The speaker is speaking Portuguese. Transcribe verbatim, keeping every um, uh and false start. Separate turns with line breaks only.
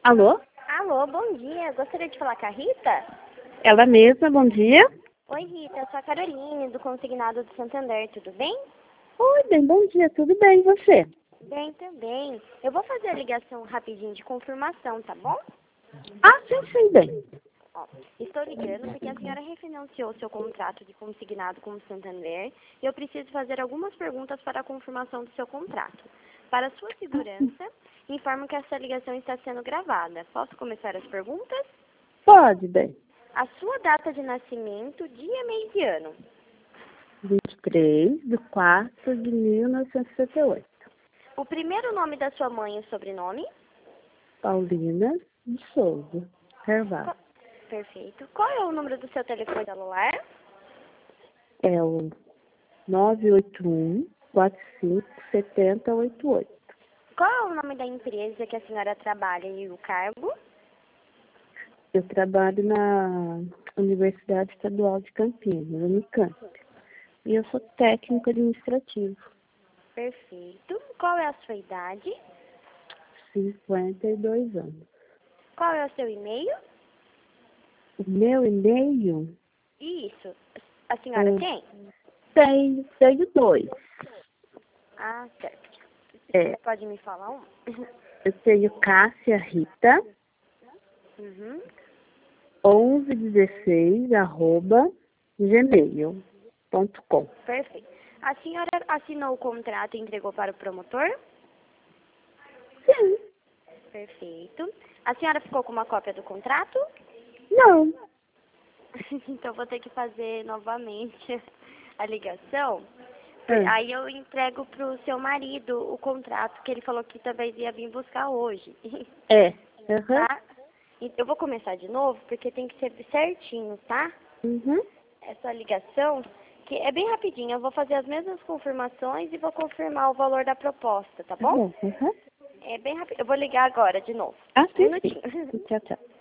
Alô?
Alô, bom dia. Gostaria de falar com a Rita?
Ela mesma, bom dia.
Oi, Rita. Eu sou a Caroline, do Consignado do Santander. Tudo bem?
Oi, bem, bom dia, tudo bem, e você?
Bem também. Eu vou fazer a ligação rapidinho de confirmação, tá bom?
Ah, sim, sim, bem.
Ó, estou ligando porque a senhora refinanciou seu contrato de consignado com o Santander e eu preciso fazer algumas perguntas para a confirmação do seu contrato. Para sua segurança, informo que essa ligação está sendo gravada. Posso começar as perguntas?
Pode, bem.
A sua data de nascimento, dia, mês e ano.
vinte e três de quatro de mil novecentos e sessenta e oito.
O primeiro nome da sua mãe e o sobrenome?
Paulina de Souza, Carvalho.
Co- Perfeito. Qual é o número do seu telefone celular?
É o nove oito um, quatro cinco, sete zero oito oito.
Qual é o nome da empresa que a senhora trabalha e o cargo?
Eu trabalho na Universidade Estadual de Campinas, Unicamp. E eu sou técnico administrativo,
Perfeito. Qual é a sua idade?
cinquenta e dois anos.
Qual é o seu e-mail?
O meu e-mail,
Isso. A senhora
é,
tem?
tenho, tenho dois.
Ah, certo.
É,
Você pode me falar um?
eu tenho Cássia Rita,
Uhum.
onze dezesseis, arroba, gmail ponto com.
Perfeito. A senhora assinou o contrato e entregou para o promotor?
Sim.
Perfeito. A senhora ficou com uma cópia do contrato?
Não.
Então vou ter que fazer novamente a ligação.
É.
Aí eu entrego pro seu marido o contrato que ele falou que talvez ia vir buscar hoje.
É. Uhum.
Tá? E eu vou começar de novo porque tem que ser certinho, tá?
Uhum.
Essa ligação, que é bem rapidinho. Eu vou fazer as mesmas confirmações e vou confirmar o valor da proposta, tá bom?
Uhum.
É bem rápido. Eu vou ligar agora de novo.
Ah,
Um
sim,
minutinho.
sim. Tchau, tchau.